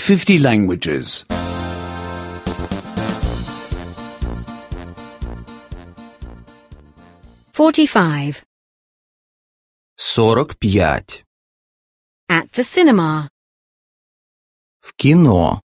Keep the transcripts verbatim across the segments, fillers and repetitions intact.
fifty languages. Forty-five. сорок п'ять. At the cinema. В кіно.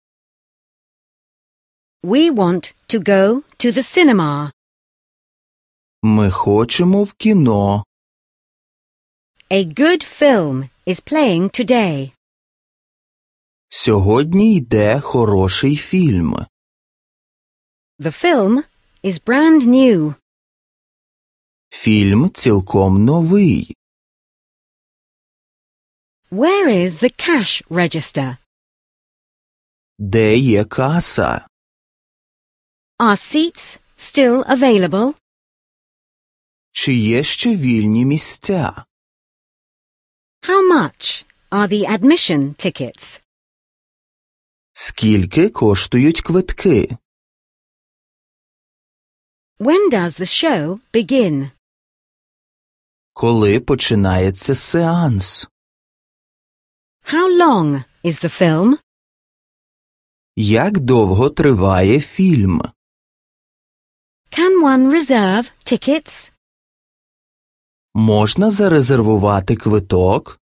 We want to go to the cinema. Ми хочемо в кіно. A good film is playing today. Сьогодні йде хороший фільм. The film is brand new. Фільм цілком новий. Where is the cash register? Де є каса? Are seats still available? Чи є ще вільні місця? How much are the admission tickets? Скільки коштують квитки? When does the show begin? Коли починається сеанс? How long is the film? Як довго триває фільм? Can one reserve tickets? Можна зарезервувати квиток?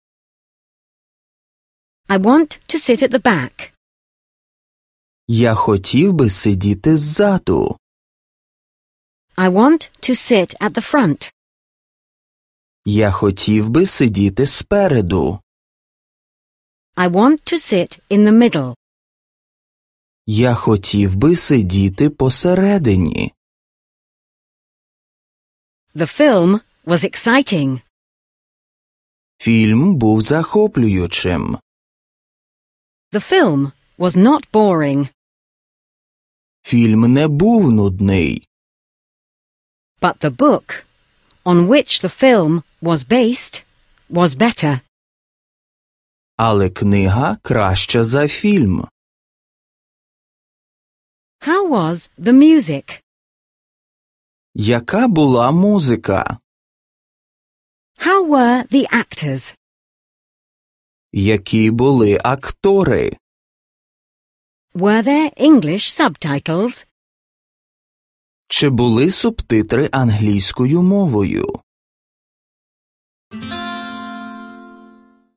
I want to sit at the back. Я хотів би сидіти ззаду. I want to sit at the front. Я хотів би сидіти спереду. I want to sit in the middle. Я хотів би сидіти посередині. The film was exciting. Фільм був захоплюючим. The film was not boring. Фільм не був нудний. But the book, on which the film was based, was better. Але книга краща за фільм. How was the music? Яка була музика? How were the actors? Які були актори? Were there English subtitles? Чи були субтитри англійською мовою?